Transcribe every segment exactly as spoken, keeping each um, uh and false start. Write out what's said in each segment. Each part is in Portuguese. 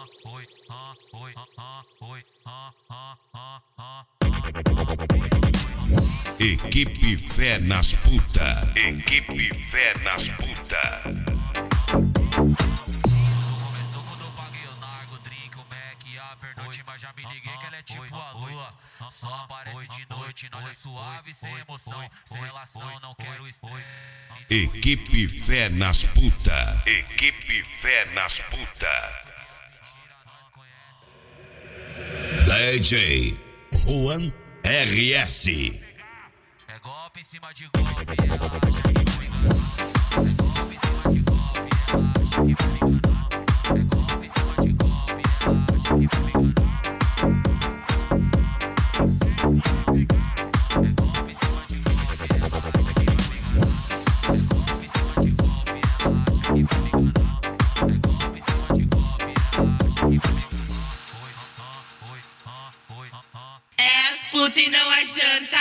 Equipe Fé nas Puta. Equipe Fé nas Puta. Começou quando eu paguei o nargo, drink, o Mac, a pernoite, mas já me liguei que ela é tipo a lua. Só aparece de noite, nós é suave, sem emoção, sem relação, não quero estresse. Equipe Fé nas Puta. Equipe Fé nas Puta. D J Juan R S. É golpe em cima de golpe, ela acha que vai me enganar. É golpe em cima de golpe, ela acha que vai me enganar. É golpe em cima de golpe, ela acha que vai me enganar. É golpe em cima de golpe, ela acha que vai me enganar. É golpe em cima de golpe, ela acha que vai me enganar. É golpe em cima de golpe, ela acha que vai me enganar. Oi, ah, oi, ah, oi, ah. É as putas e não adianta.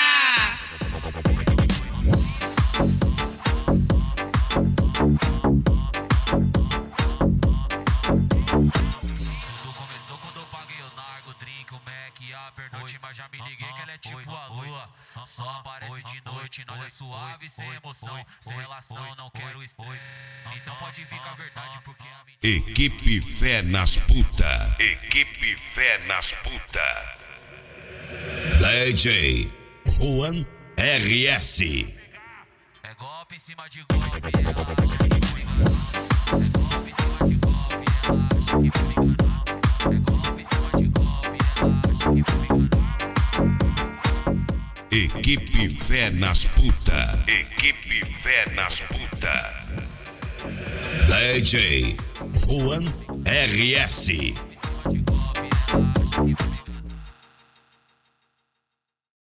Tudo começou quando eu paguei o nargo, drink, o Mac, a pernoite, mas já me liguei que ela é tipo a lua. Só aparece de noite, nós é suave, sem emoção, sem relação, não quero estresse. Então pode vir com a verdade, porque a mentira... Equipe Fé nas Puta. Equipe Fé nas Puta. D J Juan R S. É golpe em cima de golpe, ela acha que vai me enganar. É golpe em cima de golpe, ela acha que vai me enganar. É golpe em cima de golpe, ela acha que vai me enganar. Equipe Fé nas Puta. Equipe Fé nas Puta. D J Juan R S.